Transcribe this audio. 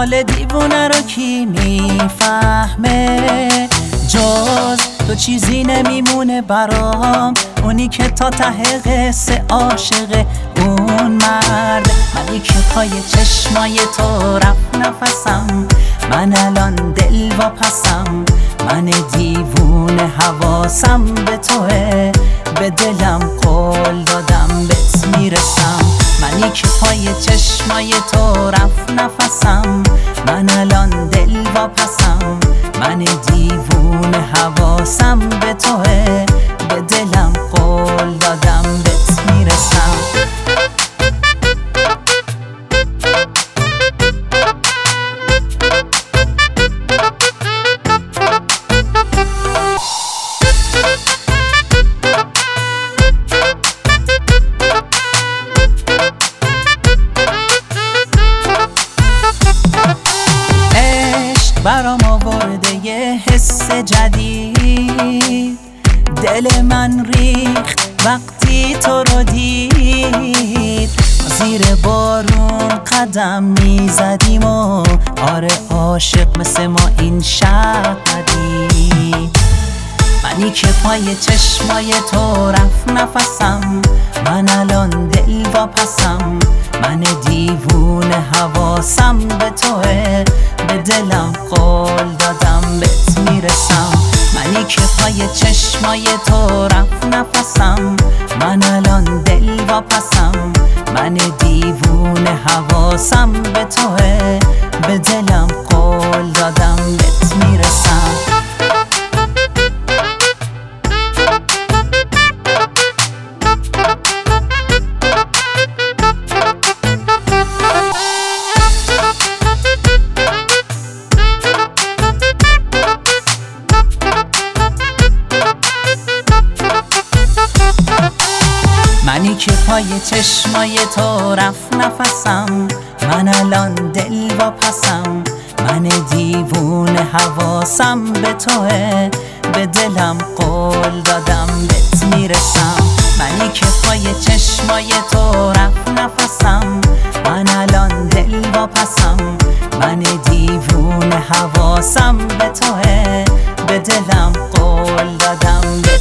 حال دیوونه رو کی میفهمه؟ جز تو چیزی نمیمونه برام، اونی که تا ته قصه عاشق اون مرد. منی که پای چشمای تو رفت نفسم، من الان دل واپسم، من دیوونه حواسم به توه، به دلم قول دادم بهت میرسم. منی که پای چشمای تو رفت نفسم، من الان دل واپسم، من دیوونه حواسم به توه، به دلم قول دادم بهت میرسم. برام آورده یه حس جدید، دل من ریخت وقتی تو رو دید. زیر بارون قدم میزدیم و آره عاشق مثل ما این شب ندید. منی که پای چشمای تو رفت نفسم، من الان دل واپسم، من دیوونه حواسم به توه، به دلم قول دادم بهت میرسم. منی که پای چشمای تو رفت نفسم، من الان دل واپسم، من دیوونه حواسم به توه، به دلم قول دادم بهت میرسم. منی که پای چشمای تو رفت نفسم، من الان دل واپسم، من دیوونه حواسم به توه، به دلم قول دادم بهت میرسم. منی که پای چشمای تو رفت نفسم، من الان دل واپسم، من دیوونه حواسم به توه، به دلم قول دادم